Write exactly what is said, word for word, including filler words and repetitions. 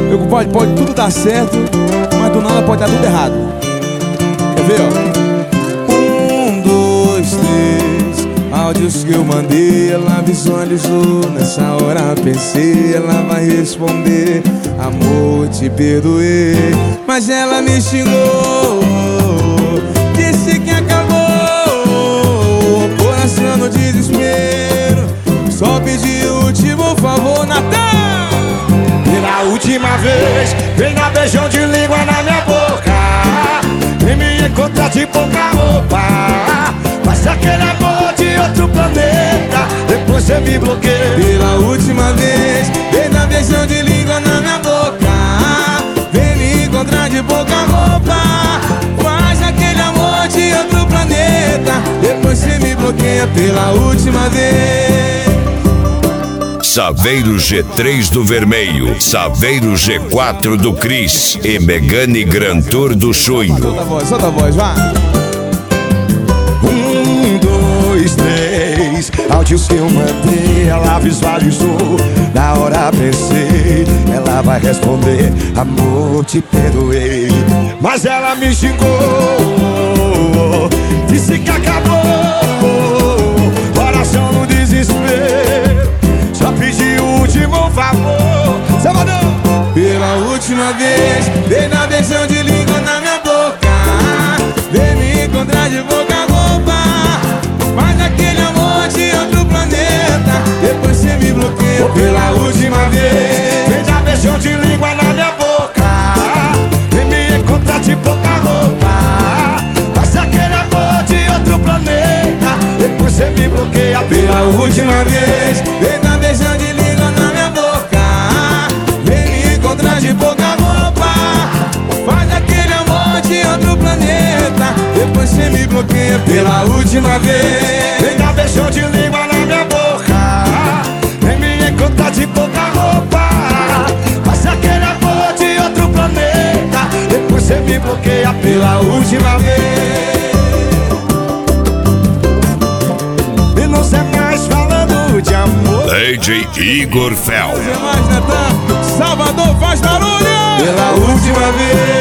Eu, pode, pode tudo dar certo, mas do nada pode dar tudo errado. Quer ver, ó? Um, dois, três. Áudios que eu mandei, ela visualizou. Nessa hora pensei, ela vai responder: amor, te perdoei. Mas ela me xingou, disse que acabou. Coração no desespero, só pedi o último favor, Natan. Pela última vez, vem dar beijão de língua na minha boca. Vem me encontrar de pouca roupa. Faz aquele amor de outro planeta, depois você me bloqueia. Pela última vez, vem dar beijão de língua na minha boca. Vem me encontrar de pouca roupa. Faz aquele amor de outro planeta, depois você me bloqueia. Pela última vez. Saveiro G três do Vermelho, Saveiro G quatro do Cris e Megane Gran Tour do Chunho. Solta a voz, solta a voz, vai. Um, dois, três. Áudios que eu mandei, ela visualizou. Na hora pensei, ela vai responder: amor, te perdoei. Mas ela me xingou, disse que acabou. Coração no desespero, só pedi o último favor. Salvador! Pela última vez, vem dar beijão de língua na minha boca. Vem me encontrar de boca roupa. Faz aquele amor de outro planeta, depois você me bloqueia. Pela última vez, vem dar beijão de língua na minha boca. Vem me encontrar de pouca roupa. Faz aquele amor de outro planeta, depois você me bloqueia. Pela última vez, vem dar beijão de língua na minha boca. Vem me encontrar de pouca roupa. Faz aquele amor de outro planeta, depois você me bloqueia. Pela última vez, vem dar beijão de língua na minha boca. Vem me encontrar de pouca roupa. Faz aquele amor de outro planeta, depois você me bloqueia. Pela última vez. E não sei mais falando de amor. D J Igor Fel. mais, Natan. Salvador faz barulho. Pela última vez.